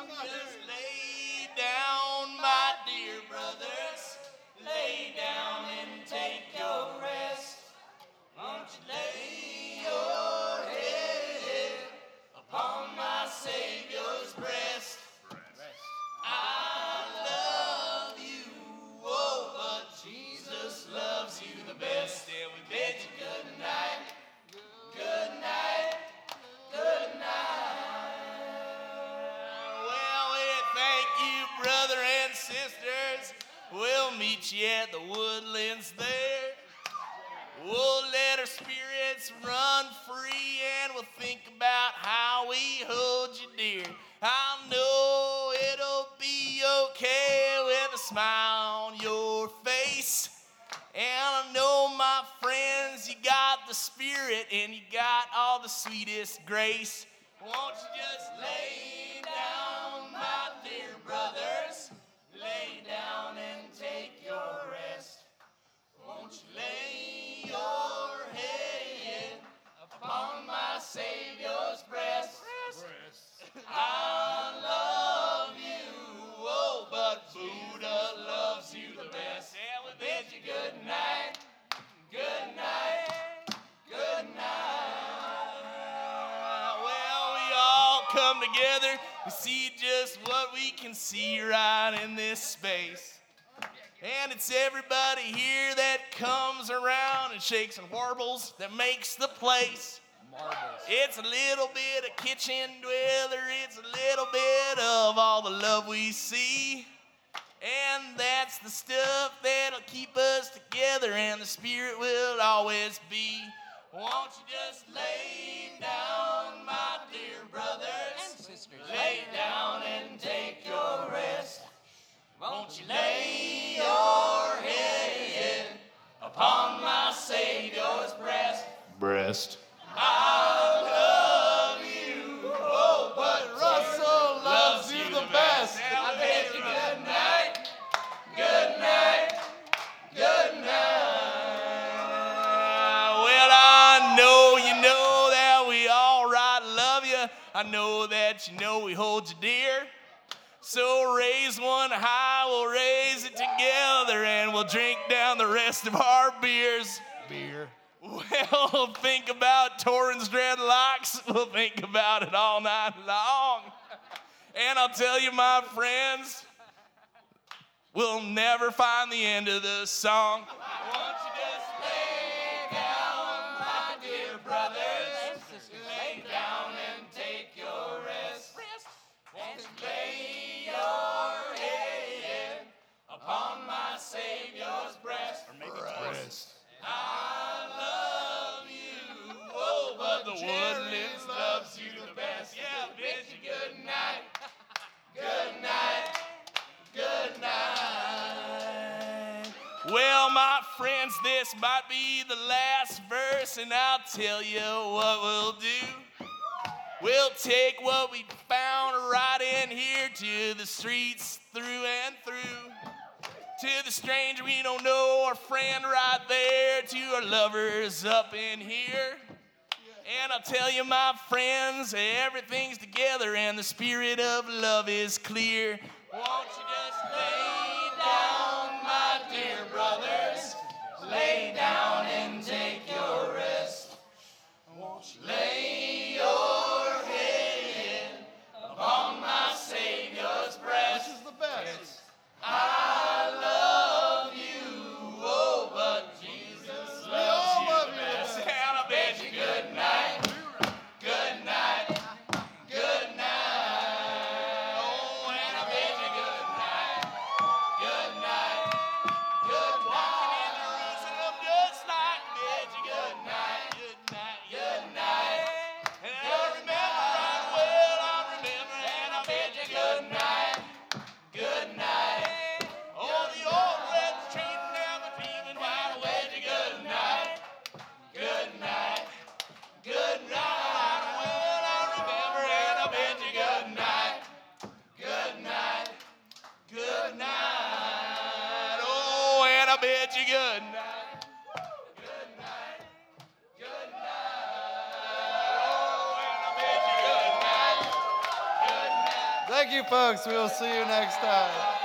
Just lay down, my dear brothers. Lay down and take your rest. Won't you lay your head upon my Savior's breast? I love you, oh, but Jesus loves you the best. And we bid you good night, good night, good night. Well, we thank you, brother and sisters. We'll meet you at the woodlands there. We'll let our spirits run free, and we'll think about how we hold you dear. I know it'll be okay with a smile on your face. And I know, my friends, you got the spirit and you got all the sweetest grace. Won't you just lay down, my dear brothers? Lay down and take your rest. Won't you lay your head upon my Savior's breast? I love you, oh, but Buddha loves you the best. And we bid you good night, good night, good night. Well, we all come together to see just what we can see right in this space. And it's everybody here that comes around and shakes and warbles that makes the place. Marbles. It's a little bit of kitchen dweller, it's a little bit of all the love we see. And that's the stuff that'll keep us together, and the spirit will always be. Won't you just lay down, my dear brothers and sisters? Lay down and take your rest. Won't you lay your head upon my Savior's breast? I love you, oh, but Russell loves you the best. I bid you good night, good night, good night. Well, I know you know that we all right love you. I know that you know we hold you dear. So raise one high, we'll raise it together, and we'll drink down the rest of our beers. Beer. Well, think about Torrens dreadlocks. We'll think about it all night long. And I'll tell you, my friends, we'll never find the end of the song. Won't you just lay down, my dear brothers? Lay down and take your rest. Won't you lay your head upon my Savior's breast? Or maybe breast. I love you, oh, but the woodlands loves you the best. Yeah, bid you good night, good night, good night. Well, my friends, this might be the last verse, and I'll tell you what we'll do. We'll take what we found right in here to the streets through and through. To the stranger we don't know, our friend right there, to our lovers up in here. And I'll tell you, my friends, everything's together and the spirit of love is clear. Won't you just lay down, my dear brothers? Lay down and take your rest. Won't you lay your head upon my Savior's breast? Which is the best. I love you, oh, but Jesus loves you the best. And I bid you good night, good night, good night. Oh, and I bid you good night, good night, good night. Walking in Jerusalem just like bid you good night, good night, good night. And I remember right well, I remember, and I bid you good night, good night. Oh, the old red train never leaving while I bid you good night, good night, good night. Well, I remember, and I bid you good night, good night, good night. Oh, and I bid you good night, good night, good night. Oh, and I bid you good night, good night, Thank you, folks. We will see you next time.